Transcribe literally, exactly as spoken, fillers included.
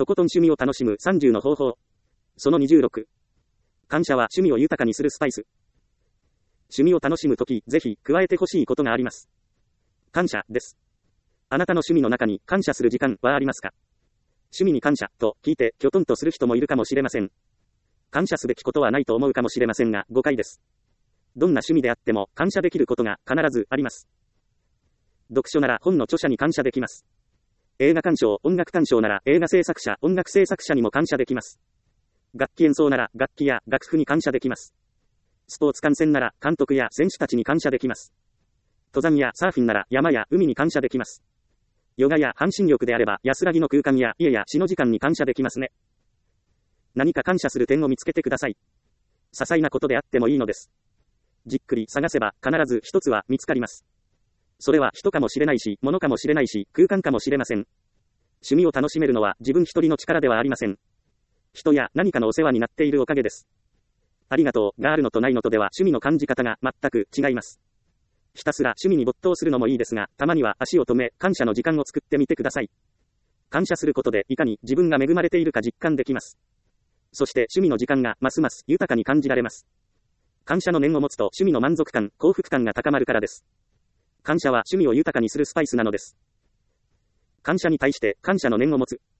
とことん趣味を楽しむさんじゅうの方法。そのにじゅうろく。感謝は趣味を豊かにするスパイス。趣味を楽しむとき、ぜひ加えてほしいことがあります。感謝です。あなたの趣味の中に感謝する時間はありますか？趣味に感謝と聞いてきょとんとする人もいるかもしれません。感謝すべきことはないと思うかもしれませんが、誤解です。どんな趣味であっても感謝できることが必ずあります。読書なら本の著者に感謝できます。映画鑑賞、音楽鑑賞なら映画制作者、音楽制作者にも感謝できます。楽器演奏なら楽器や楽譜に感謝できます。スポーツ観戦なら監督や選手たちに感謝できます。登山やサーフィンなら山や海に感謝できます。ヨガや半身浴であれば安らぎの空間や家や死の時間に感謝できますね。何か感謝する点を見つけてください。些細なことであってもいいのです。じっくり探せば必ず一つは見つかります。それは人かもしれないし、物かもしれないし、空間かもしれません。趣味を楽しめるのは自分一人の力ではありません。人や何かのお世話になっているおかげです。ありがとうがあるのとないのとでは趣味の感じ方が全く違います。ひたすら趣味に没頭するのもいいですが、たまには足を止め、感謝の時間を作ってみてください。感謝することでいかに自分が恵まれているか実感できます。そして趣味の時間がますます豊かに感じられます。感謝の念を持つと趣味の満足感、幸福感が高まるからです。感謝は趣味を豊かにするスパイスなのです。感謝に対して感謝の念を持つ。